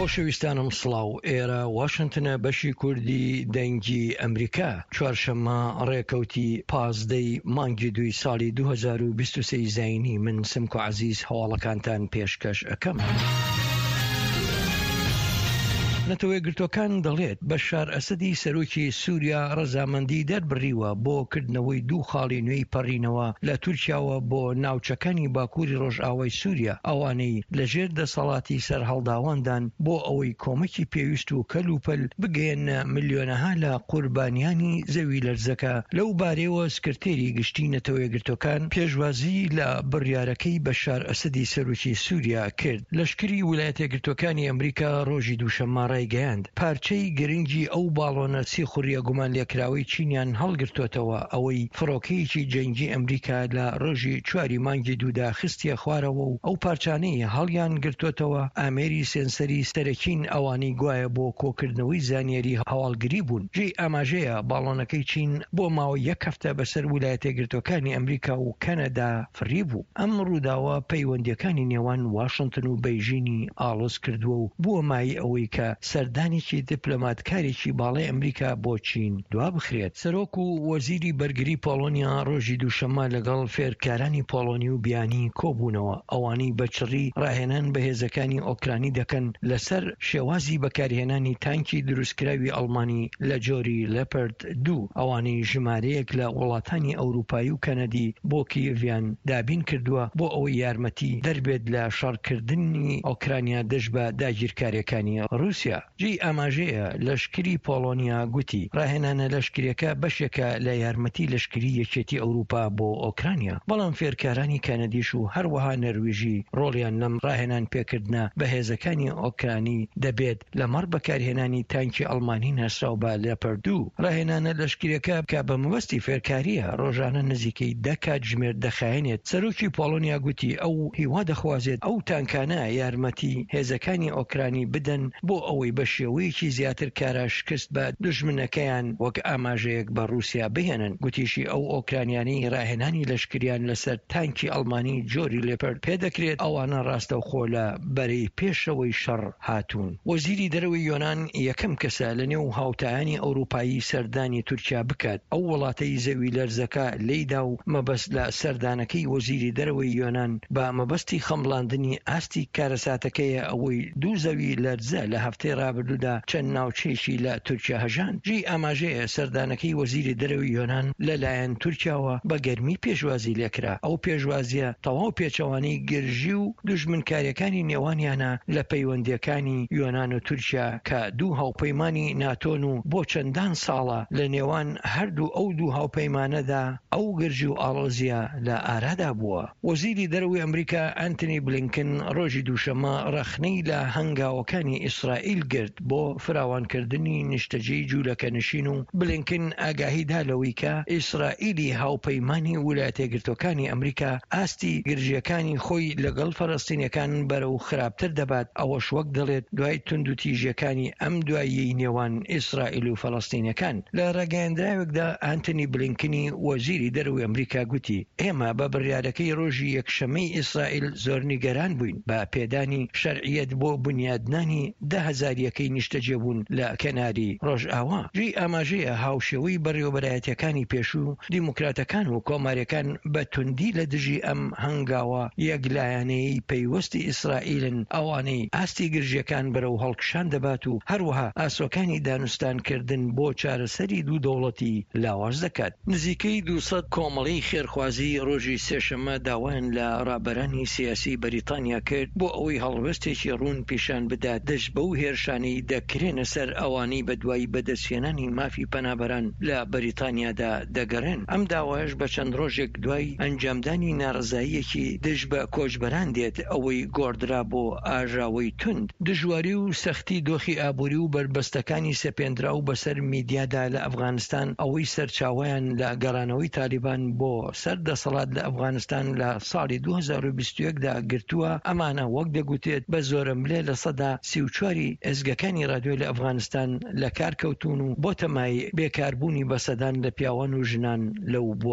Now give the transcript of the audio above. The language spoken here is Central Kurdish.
خۆشەویستانم سڵاو، ئێرە واشنتنە بەشی کوردی دەنگی ئەمریکا. چوارشەممە ڕێکەوتی 15 مانگی 2 ساڵی 2023 زاینی من سمک و عەزیز هەواڵەکانتان پێشکەش ئەەکەم. نەتەوەی گرتوەکان دەڵێت بەشار ئەسەدی سەرۆکی سووریا ڕەزامەندی دەربڕیوە بۆ کردنەوەی 2 خاڵی نوێی پەڕینەوە لە تورکیاوە بۆ ناوچەکانی باکووری ڕۆژئاوای سووریا، ئەوانەی لەژێر دەسەڵاتی سەرهەڵداواندان بۆ ئەوەی کۆمەکی پێویست و کەلوپەل بگەێنە ملیۆنەها لە قوربانیانی زەوی لەرزەکە. لەو بارەیەوە سکرتێری گشتی نەتەوەی گرتوەکان پێشوازی لە بڕیارەکەی بەشار ئەسەدی سەرۆکی سووریا کرد. لەشکری ویلایەتە گرتوەکانی ئەمریکا ڕۆژی دووشەممە ڕایگەیاند پارچەی گرنگی ئەو باڵۆنە سیخوڕیە گومان لێکراوەی چینیان هەڵگرتوێتەوە، ئەوەی فڕۆکەیەکی جەنگی ئەمریکا لە ڕۆژی 4 مانگی 2دا خستیە خوارەوە و ئەو پارچانەی هەڵیان گرتوێتەوە ئامێری سێنسەری سەرەکین ئەوانی گوایە بۆ کۆکردنەوەی زانیاری هەواڵگری بوون. جێی ئاماژەیە باڵۆنەکەی چین بۆ ماوەی 1 هەفتە بەسەر ویلایەتە گرتوەکانی ئەمریکا و کەنەدا فڕی بوو. ئەم ڕووداوە پەیوەندیەکانی نێوان واشنتن و بەیژینی ئاڵۆز کردووە و بووە مای ئەوەی کە سەردانێکی دیپلۆماتکارێکی باڵای ئەمریکا بۆ چین دوا بخرێت. سەرۆک و وەزیری بەرگری پۆڵۆنیا ڕۆژی دووشەممە لەگەڵ فێرکارانی پۆڵۆنی و بیانی کۆبوونەوە، ئەوانەی بەچڕی ڕاهێنان بەهێزەکانی ئۆکرانی دەکەن لەسەر شێوازی بەکارهێنانی تانکی دروستکراوی ئەڵمانی لە جۆری لەپەرد 2، ئەوانەی ژمارەیەک لە وڵاتانی ئەوروپایی و کەنەدی بۆ کیڤیان دابین کردووە بۆ ئەوەی یارمەتی دەربێت لە شەڕکردنی ئۆکرانیا دەست بە داگیرکاریەکانی رووسیا. جێی ئاماژەیە لەشکری پۆڵۆنیا گوتی ڕاهێنانە لەشکریەکە بەشێکە لە یارمەتی لەشکری یەکێتی ئەوروپا بۆ ئۆکرانیا، بەڵام فێرکارانی کەنەدیش و هەروەها نەروێژی ڕۆڵیان لەم ڕاهێنان پێکردنە بەهێزەکانی ئۆکرانی دەبێت لەمەڕ بەکارهێنانی تانکی ئەڵمانی ناسراو بە لێپەرد 2. ڕاهێنانە لەشکریەکە کە بە مەبەستی فێرکاریە ڕۆژانە نزیکەی 10 کات ژمێر دەخایێنێت. سەرۆکی پۆڵۆنیا گوتی ئەو هیوا دەخوازێت ئەو تانکانە یارمەتی هێزەکانی ئۆکرانی بدەن بۆ ئەوەی بە شێوەیەکی زیاتر کارە شکست بە دژمنەکەیان وەک ئاماژەیەک بە رووسیا بهێنن. گوتیشی ئەو ئۆکرانیانی ڕاهێنانی لەشکریان لەسەر تانکی ئەڵمانی جۆری لێپەرد پێدەکرێت ئەوانە ڕاستەوخۆ لە بەرەی پێشەوەی شەڕ هاتوون. وەزیری دەرەوەی یۆنان یەکەم کەسە لە نێو هاوتایانی ئەوروپایی سەردانی تورکیا بکات. ئەو وڵاتەی زەوی لەرزەکە لێیدا و مەبەست لە سەردانەکەی وەزیری دەرەوەی یۆنان بە مەبەستی خەمڵاندنی ئاستی کارەساتەکەیە ئەوەی 2 زەوی لەرزە لە هەفتەی ڕابردوودا چەند ناوچەیەکی لە تورکیا هەژان. جێی ئاماژەیە سەردانەکەی وەزیری دەرەوەی یۆنان لەلایەن تورکیاوە بە گەرمی پێشوازی لێکرا. ئەو پێشوازیە تەواو پێچەوانەی گرژی و دژمنکاریەکانی نێوانیانە لە پەیوەندیەکانی یۆنان و تورکیا کە 2 هاوپەیمانی ناتۆن و بۆ چەندان ساڵە لە نێوان هەردوو ئەو 2 هاوپەیمانەدا ئەو گرژی و ئاڵۆزیە لە ئارادا بووە. وەزیری دەرەوەی ئەمریکا ئەنتنی بلینکن ڕۆژی دووشەممە ڕەخنەی لە هەنگاوەکانی ئیسرائیل گرت بۆ فراوانکردنی نیشتەجێی جوولەکە نشین و بلینکن ئاگاهیدا لەوەی کە ئیسرائیلی هاوپەیمانی ویلایەتە گرتوەکانی ئەمریکا ئاستی گرژیەکانی خۆی لەگەڵ فەڵەستینیەکان بەرەو خراپتر دەبات. ئەوەش وەک دەڵێت دوای توندوتیژیەکانی ئەم دواییەی نێوان ئیسرائیل و فەڵەستینیەکان. لە ڕاگەیاندراوێکدا ئانتنی بلینکنی وەزیری دەرەوەی ئەمریکا گوتی ئێمە بە بڕیارەکەی ڕۆژی یەکشەمەی ئیسرائیل زۆر نیگەران بووین بە پێدانی شەرعیەت بۆ بنیادنانی 10,000 یەکەی نیشتەجێبوون لە کەناری ڕۆژئاوا. جێی ئاماژەیە هاوشێوەی بەڕێوەبەرایەتیەکانی پێشوو دیموکراتەکان و کۆماریەکان بە توندی لە دژی ئەم هەنگاوە یەکلایەنەیەی پەیوەستی ئیسرائیلن ئەوانەی ئاستی گرژیەکان بەرەو هەڵکشان دەبات و هەروەها ئاسۆکانی دانوستانکردن بۆ چارەسەری 2 دەوڵەتی لاواز دەکات. نزیکەی 200 کۆمەڵی خێرخوازی ڕۆژی سێشەممە داوایان لە ڕابەرانی سیاسی بەریتانیا کرد بۆ ئەوەی هەڵوێستێکی ڕوون پیشان بدات دەست بەو هێرشانەی دەکرێنە سەر ئەوانەی بەدوای بەدەستهێنانی مافی پەنابەران لە بەریتانیادا دەگەڕێن. ئەم داوایش بە چەند ڕۆژێک دوای ئەنجامدانی ناڕزاییەکی دژ بە کۆچبەران دێت ئەوەی گۆڕدرا بۆ ئاژاوەی تند. دژواری و سەختی دۆخی ئابووری و بربەستەکانی سەپێنرا و بەسەر میدیادا لە ئەفغانستان ئەوەی سەرچاوەیان لە گەڕانەوەی تالیبان بۆ سەر دەسەڵات لە ئەفغانستان لە ساڵی 2021دا گرتووە. ئەمانە وەک دەگوتێت بە زۆرەملێ لە سەدا 34 ئێزگەکانی رادیۆ لە ئەفغانستان لە کار کەوتون و بۆ تەمای بێکاربوونی بەسەدان لە پیاوان و ژنان لەو بووە.